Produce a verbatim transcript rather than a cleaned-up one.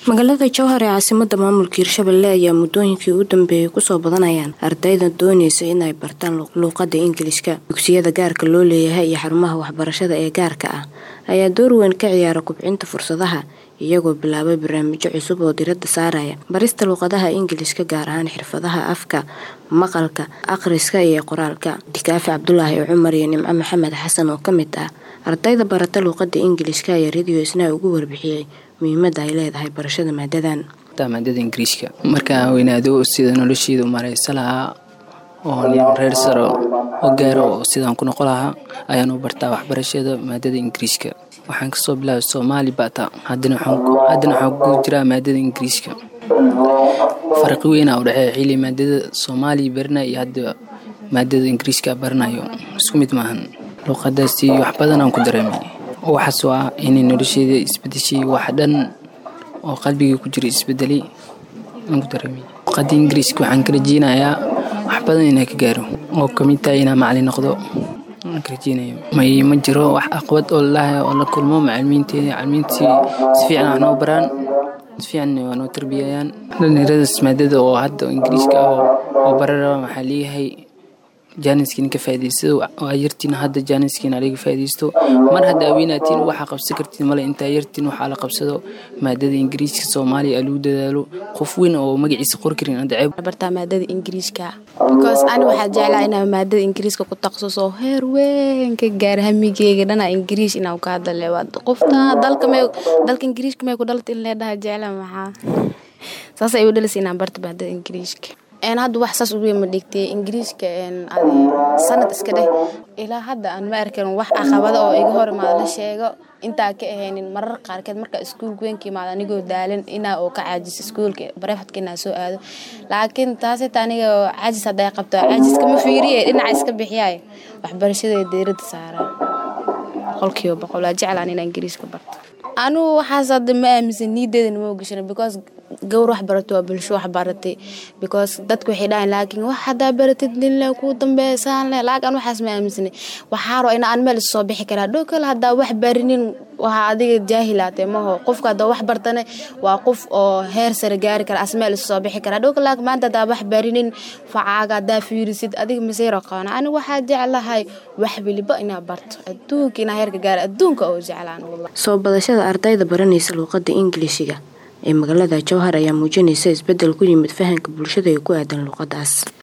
magaalada Jowhar ee caasimadda maamulka Hirshabelle ayaa muddooyinkii u dambeeyay ku soo badanayaan ardayda doonaysa inay bartaan luqadda Ingiriiska. Dugsiyada gaarka loo leeyahay iyo xarumaha waxbarashada ee gaarka ah ayaa door weyn ka ciyaara kobcinta fursadaha iyagoo bilaabay barnaamijyo cusub oo diiradda saaraya barista luqadaha Ingiriiska gaar ahaan xirfadaha afka, maqalka, akhriska iyo qoraalka. Dikaafi Cabdullaahi Cumar iyo Nimco Maxamed Xasan oo ka mid ah ardayda barata luqadda Ingiriiska ayaa radio isna ugu warbixiyay muhiimadda ay leedahay barashada maadadan. maadada Ingiriiska marka weynaado sida nolosheedu maraysa lahaa oo reer saro oo gaaro sidaan ku noqon lahaa ayaan u bartaa waxbarashada maadada Ingiriiska. waxaan ka soo bilaabay Soomaali bata haddana waxaan haddana waxaan ku jiraa maadada Ingiriiska. farqi weyn ah u dhaxeeya xilli maadada Soomaali barna iyo hadda maadada Ingiriiska barnayo isku mid maahan. luqadaasi wax badan aan ku dareemay waxaas waa in nolosheeda isbedeshay wax dhan oo qalbiga ku jira isbedelay aan ku dareemay. luqadda Ingiriiska waxaan ka rajeynayaa wax badan inaan ka gaaro oo kamid tahay inaan macallin noqdo. aan ka rajeynayo may ma jiro wax aqwad oo la oo la kulmo macallimiinteena macallimiintii si fiican wax noo baraan si fiican noo tarbiyayaan. dhalinyarada maadada oo hadda Ingiriiska oo barara maxaa leeyahay jaaniskin ka faa'iideysto oo ayartiin hadda jaaniskin aliga faa'iideysto mar hadda aweenaatiin waxa qabsi kartiin mala inta ayartiin waxa la qabsado maadada Ingiriiska Soomaaliya alu dadaalo qof weyn oo magaciisa qor karin aan dacay barta maadada Ingiriiska because aan waxa jeclaa inaan maadada Ingiriiska ku taqasuso heer weyn ka gaar hamigeyga dhana Ingiriis inaan ka hadlo wad qofta dalka may dalka Ingiriiska may ku dhaltay in leedahay jeclaa maxaa saas ay u dhalisay inaan barta maadada Ingiriiska. een hadda wax saas ugu ma dhigtay Ingiriiska een adi sanad iska dheh ilaa hadda aan ma arkin wax caqabado oo iga hor imaado la sheego inta ka aheenin marar qaarkeed marka iskuulka weynka imaado anigoo daalan ina oo ka caajis iskuulka barafadka ina soo aado laakiin taas ay aniga caajis haday qabto caajiska ma fiiriye dhinaca iska bixiyay waxbarashada diiradda saaran qolkiiba boqol jeclaan inaan Ingiriiska barto. anu waxaas hadda ma aaminsan niideedana ma ogashan because gawr wax barato waa bulsho wax baratay because dadku waxay dhahan laakiin wax hada baratid lilaa ku dambeeysan la laakiin waxaas ma aaminsan waxa roo in aan meel soo bixi kara dhow kale hada wax barinin waxa adiga jaahilaatay ma ho qofka hada wax bartane waa qof oo heer sare gaari kara asmeel soo bixi kara dhow kale maanta hada wax barinin facaaga hada fiirisid adiga masayro qaana ani waxa jeclahay wax waliba ina barto adduunka ina heerka gaar adduunka oo jeclaan wallahi. soo badashada ardayda baranaysa luqadda Ingiriisiga ee magaalada Jowhar ayaa muujinaysa isbedel ku yimid fahamka bulshada ee ku aadan luqadaas.